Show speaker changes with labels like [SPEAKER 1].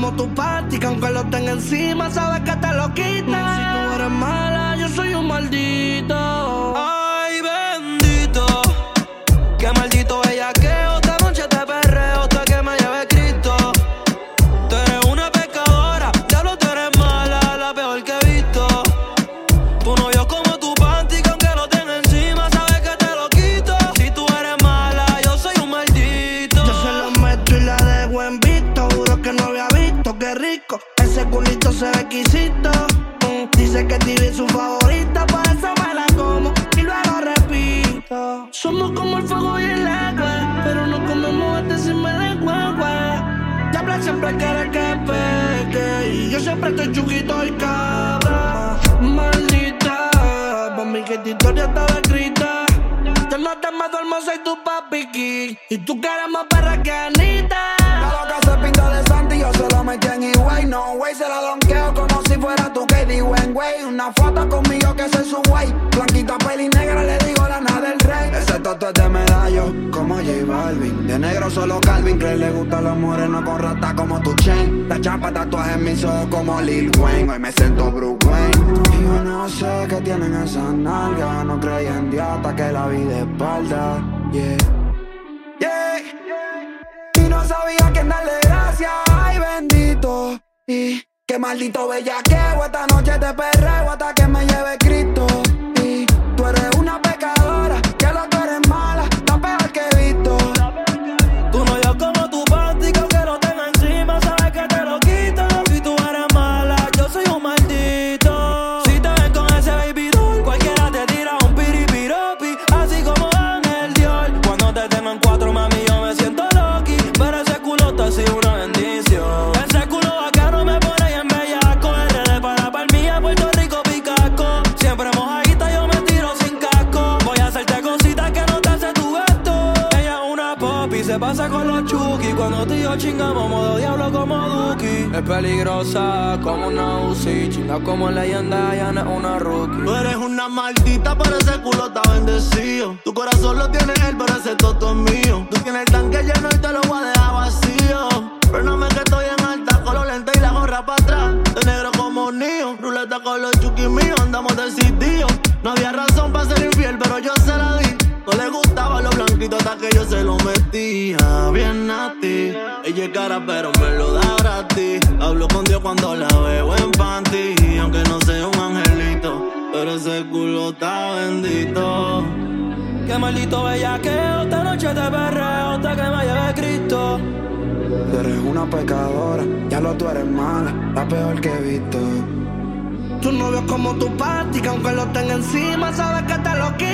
[SPEAKER 1] como tu panty, que aunque lo tenga encima, sabes que te lo quita. Si tú eres mala, yo soy un maldito. Ay, bendito. Qué maldito bellaqueo. Esta noche te perreo hasta que me lleve Cristo. Tú eres una pecadora, diablo, tú eres mala, la peor que he visto. Tu novio como tu panty, que aunque lo tenga encima, sabes que te lo quito. Si tú eres mala, yo soy un maldito. Yo se lo meto y la dejo en visto. Juro que no había visto, qué rico. Ese culito se ve exquisito. Dice que TV es su favorita, por eso me la como y luego repito. Somos como el fuego y el agua, pero no comemos sin me lengua. Diabla siempre quiere que pegue y yo siempre estoy chuquito y cabra. Maldita, por mí que tu historia estaba escrita. Yo no te me duermo, soy tu papi King, y tú que eres más perra que Anita.
[SPEAKER 2] La loca se pinta de Santi, yo se lo metí en E-Way. No way, se la donqueo como si fuera tu Katie Wenway. Una foto conmigo que soy su güey. Blanquita, peli negra, le digo la nada del rey. Ese toto es de medallo, como J Balvin. De negro solo Calvin Klein, le gustan los morenos con rata como tu chain. La chapa tatuaje en mis ojos como Lil Wayne. Hoy me siento Bruce Wayne. Y yo no sé qué tienen esas nalgas. No creía en Dios hasta que la vi de espalda. Yeah, yeah. Y no sabía quién darle gracias. Ay, bendito. Y qué maldito bellaqueo. Esta noche te perreo hasta que me lleve Cristo. Y tú eres una pecadora, que lo que eres mala, la peor que he visto.
[SPEAKER 1] Tu novio como tu panty, que aunque lo tenga encima, sabes que te lo quito. Si tú eres mala, yo soy un maldito. Si te ven con ese baby doll, cualquiera te tira un piripiropi, así como Ángel Dior. Cuando te tengo en cuatro, mami, yo me siento loqui, pero ese culo te ha sido una bendición. Ese culo bacano me pone bien bellaco. RD para Palmilla, Puerto Rico, Picaco. Siempre mojadita, yo me tiro sin casco. Voy a hacerte cositas que no te hace tu gato. Ella es una popi, se pasa con los chuki. Cuando tú y yo chingamos, modo diablo como Duki. Es peligrosa como una Uzi, chinga como leyenda, ya no es una rookie.
[SPEAKER 3] Tú eres una maldita, pero ese culo está bendecido. Tu corazón lo tiene él, pero ese toto es mío. Tú tienes el tanque lleno y te lo voy a dejar vacío. Perdóname que estoy en alta, con los lentes y la gorra para atrás. De negro como Neo, ruleta con los chukis míos. Andamos decididos, no había razón para ser infiel, pero yo se la di. No le gustaba lo blanquito hasta que yo se lo metía bien a ti. Ella es cara pero me lo da gratis. Hablo con Dios cuando la veo en panty, aunque no sea un angelito, pero ese culo está bendito.
[SPEAKER 1] Qué maldito bellaqueo. Esta noche te perreo hasta que me lleve Cristo.
[SPEAKER 2] Tú eres una pecadora, ya lo tú eres mala, la peor que he visto.
[SPEAKER 1] Tu novio como tu panty, que aunque lo tenga encima, sabes que te lo quita.